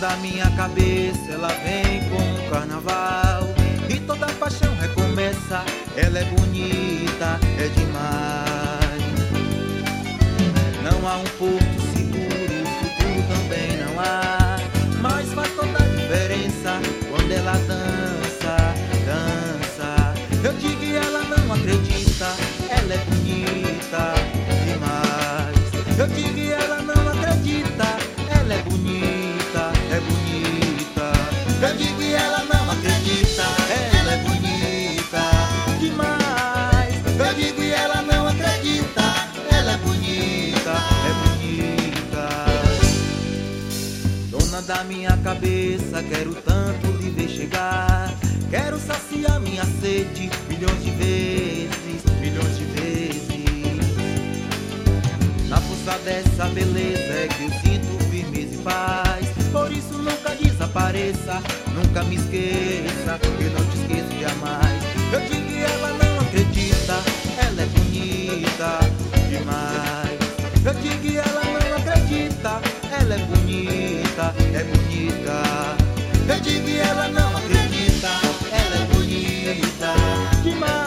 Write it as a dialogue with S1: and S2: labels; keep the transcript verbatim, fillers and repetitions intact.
S1: da minha cabeça, ela vem como um carnaval e toda paixão recomeça. Ela é bonita, é demais. Não há um porto seguro, futuro também não há, mas faz toda a diferença quando ela dança, dança. Eu digo e ela não acredita, ela é bonita demais. Eu digo e ela não acredita, ela é bonita, é bonita. Eu digo e ela não acredita, ela é bonita demais. Eu digo e ela não acredita, ela é bonita, é bonita. Dona da minha cabeça, quero tanto lhe ver chegar. Quero saciar minha sede milhões de vezes, milhões de vezes. Na força dessa beleza é que eu sinto firmeza e paz. Por isso nunca desapareça, nunca me esqueça, eu não te esqueço jamais. Eu digo que ela não acredita, ela é bonita demais. Eu digo que ela não acredita, ela é bonita, é bonita. Eu digo que ela não acredita, ela é bonita demais.